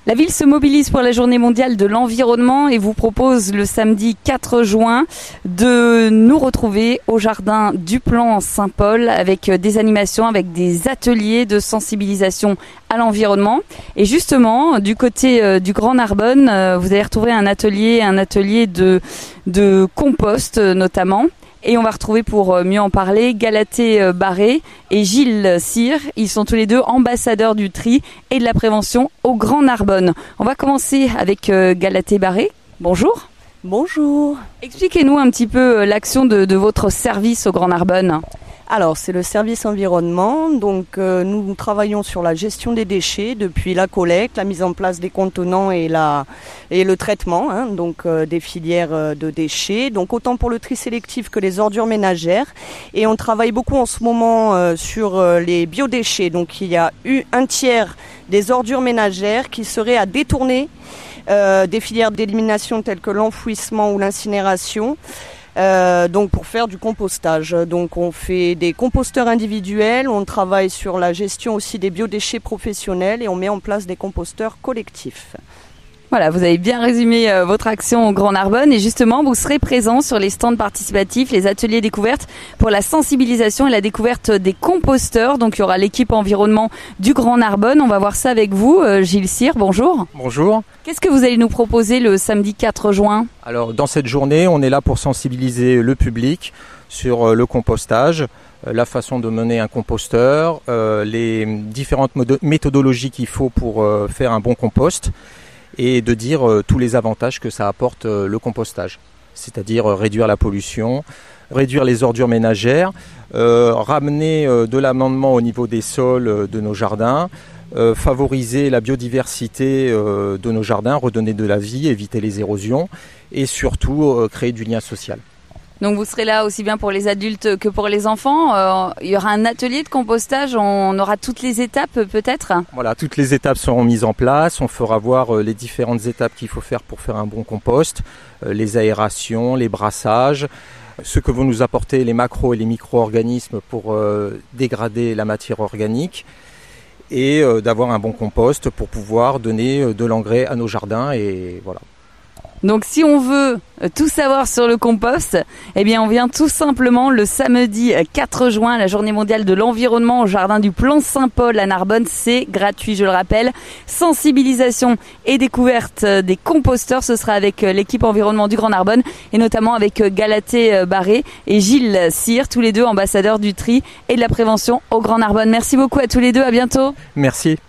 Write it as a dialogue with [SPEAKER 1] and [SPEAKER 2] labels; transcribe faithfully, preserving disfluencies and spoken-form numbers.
[SPEAKER 1] La ville se mobilise pour la journée mondiale de l'environnement et vous propose le samedi quatre juin de nous retrouver au jardin du Plan Saint-Paul avec des animations, avec des ateliers de sensibilisation à l'environnement. Et justement, du côté du Grand Narbonne, vous allez retrouver un atelier, un atelier de, de compost notamment. Et on va retrouver pour mieux en parler Galatée Barré et Gilles Cyr. Ils sont tous les deux ambassadeurs du tri et de la prévention au Grand Narbonne. On va commencer avec Galatée Barré. Bonjour.
[SPEAKER 2] Bonjour.
[SPEAKER 1] Expliquez-nous un petit peu l'action de, de votre service au Grand Narbonne.
[SPEAKER 2] Alors, c'est le service environnement. Donc, euh, nous travaillons sur la gestion des déchets depuis la collecte, la mise en place des contenants et, la, et le traitement, hein, donc euh, des filières euh, de déchets. Donc, autant pour le tri sélectif que les ordures ménagères. Et on travaille beaucoup en ce moment euh, sur euh, les biodéchets. Donc, il y a eu un tiers des ordures ménagères qui seraient à détourner euh, des filières d'élimination telles que l'enfouissement ou l'incinération. Euh, donc pour faire du compostage. Donc on fait des composteurs individuels, on travaille sur la gestion aussi des biodéchets professionnels et on met en place des composteurs collectifs.
[SPEAKER 1] Voilà, vous avez bien résumé euh, votre action au Grand Narbonne et justement vous serez présent sur les stands participatifs, les ateliers découvertes pour la sensibilisation et la découverte des composteurs. Donc il y aura l'équipe environnement du Grand Narbonne. On va voir ça avec vous, euh, Gilles Cyr, bonjour.
[SPEAKER 3] Bonjour.
[SPEAKER 1] Qu'est-ce que vous allez nous proposer le samedi quatre juin ?
[SPEAKER 3] Alors dans cette journée, on est là pour sensibiliser le public sur le compostage, la façon de mener un composteur, euh, les différentes modo- méthodologies qu'il faut pour euh, faire un bon compost et de dire euh, tous les avantages que ça apporte euh, le compostage, c'est-à-dire euh, réduire la pollution, réduire les ordures ménagères, euh, ramener euh, de l'amendement au niveau des sols euh, de nos jardins, Euh, favoriser la biodiversité euh, de nos jardins, redonner de la vie, éviter les érosions et surtout euh, créer du lien social.
[SPEAKER 1] Donc vous serez là aussi bien pour les adultes que pour les enfants. Euh, il y aura un atelier de compostage, on aura toutes les étapes peut-être ?
[SPEAKER 3] Voilà, toutes les étapes seront mises en place, on fera voir euh, les différentes étapes qu'il faut faire pour faire un bon compost, euh, les aérations, les brassages, ce que vont nous apporter les macros et les micro-organismes pour euh, dégrader la matière organique, et euh, d'avoir un bon compost pour pouvoir donner euh, de l'engrais à nos jardins et voilà.
[SPEAKER 1] Donc si on veut tout savoir sur le compost, eh bien on vient tout simplement le samedi quatre juin, la journée mondiale de l'environnement au jardin du Plan Saint-Paul à Narbonne. C'est gratuit, je le rappelle. Sensibilisation et découverte des composteurs, ce sera avec l'équipe environnement du Grand Narbonne et notamment avec Galatée Barré et Gilles Cyr, tous les deux ambassadeurs du tri et de la prévention au Grand Narbonne. Merci beaucoup à tous les deux, à bientôt.
[SPEAKER 3] Merci.